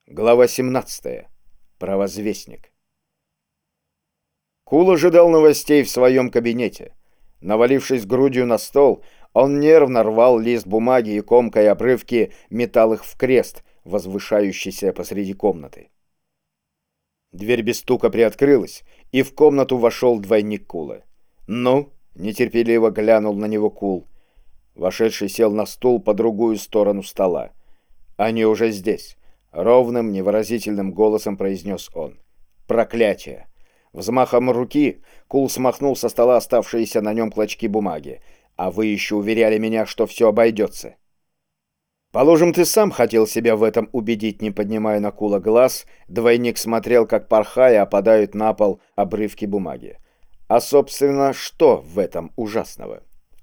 Глава 17. Провозвестник. Кул ожидал новостей в своем кабинете. Навалившись грудью на стол, он нервно рвал лист бумаги и, комкая обрывки, метал их в крест, возвышающийся посреди комнаты. Дверь без стука приоткрылась, и в комнату вошел двойник Кула. «Ну?» — нетерпеливо глянул на него Кул. Вошедший сел на стул по другую сторону стола. «Они уже здесь», — ровным, невыразительным голосом произнес он. «Проклятие!» Взмахом руки Кул смахнул со стола оставшиеся на нем клочки бумаги. «А вы еще уверяли меня, что все обойдется». «Положим, ты сам хотел себя в этом убедить», — не поднимая на Кула глаз, двойник смотрел, как, порхая, опадают на пол обрывки бумаги. «А, собственно, что в этом ужасного?»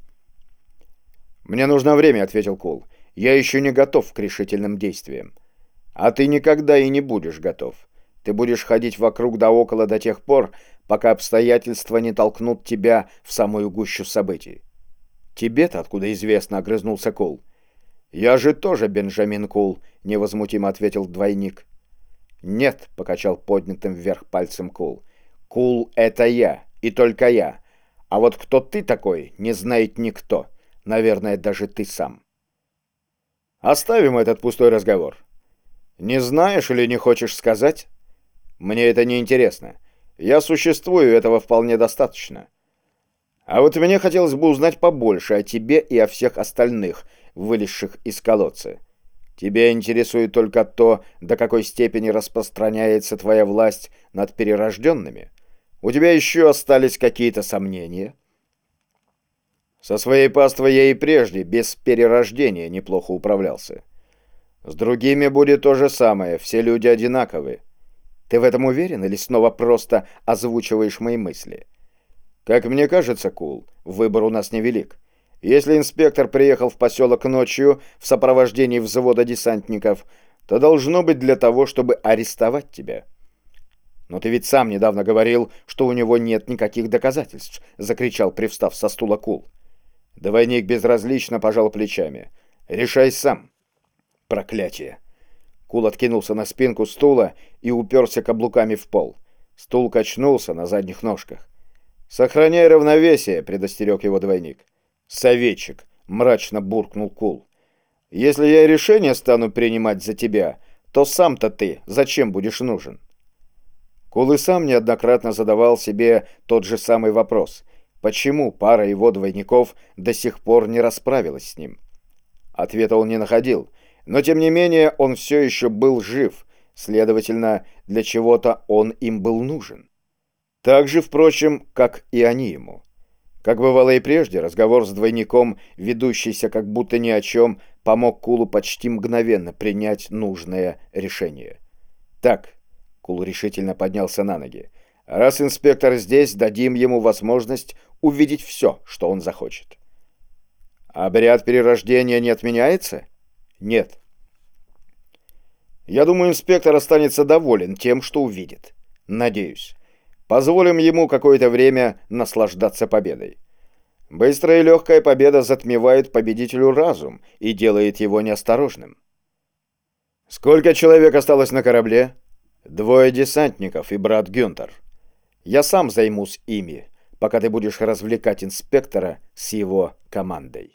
«Мне нужно время», — ответил Кул. «Я еще не готов к решительным действиям». «А ты никогда и не будешь готов. Ты будешь ходить вокруг да около до тех пор, пока обстоятельства не толкнут тебя в самую гущу событий». «Тебе-то откуда известно?» — огрызнулся Кул. «Я же тоже Бенджамин Кул», — невозмутимо ответил двойник. «Нет», — покачал поднятым вверх пальцем Кул. «Кул — это я, и только я. А вот кто ты такой, не знает никто. Наверное, даже ты сам». «Оставим этот пустой разговор. Не знаешь или не хочешь сказать? Мне это не интересно. Я существую, этого вполне достаточно. А вот мне хотелось бы узнать побольше о тебе и о всех остальных, вылезших из колодца. Тебя интересует только то, до какой степени распространяется твоя власть над перерожденными? У тебя еще остались какие-то сомнения?» «Со своей паствой я и прежде, без перерождения, неплохо управлялся. С другими будет то же самое, все люди одинаковы. Ты в этом уверен или снова просто озвучиваешь мои мысли? Как мне кажется, Кул, выбор у нас невелик. Если инспектор приехал в поселок ночью в сопровождении взвода десантников, то должно быть для того, чтобы арестовать тебя». «Но ты ведь сам недавно говорил, что у него нет никаких доказательств», — закричал, привстав со стула Кул. Двойник безразлично пожал плечами. «Решай сам». «Проклятие!» Кул откинулся на спинку стула и уперся каблуками в пол. Стул качнулся на задних ножках. «Сохраняй равновесие», — предостерег его двойник. «Советчик», — мрачно буркнул Кул. «Если я решение стану принимать за тебя, то сам-то ты зачем будешь нужен?» Кул и сам неоднократно задавал себе тот же самый вопрос. Почему пара его двойников до сих пор не расправилась с ним? Ответа он не находил. Но, тем не менее, он все еще был жив, следовательно, для чего-то он им был нужен. Так же, впрочем, как и они ему. Как бывало и прежде, разговор с двойником, ведущийся как будто ни о чем, помог Кулу почти мгновенно принять нужное решение. «Так», — Кул решительно поднялся на ноги, — «раз инспектор здесь, дадим ему возможность увидеть все, что он захочет». «Обряд перерождения не отменяется?» «Нет». «Я думаю, инспектор останется доволен тем, что увидит. Надеюсь. Позволим ему какое-то время наслаждаться победой. Быстрая и легкая победа затмевает победителю разум и делает его неосторожным». «Сколько человек осталось на корабле?» «2 десантников и брат Гюнтер. Я сам займусь ими, пока ты будешь развлекать инспектора с его командой».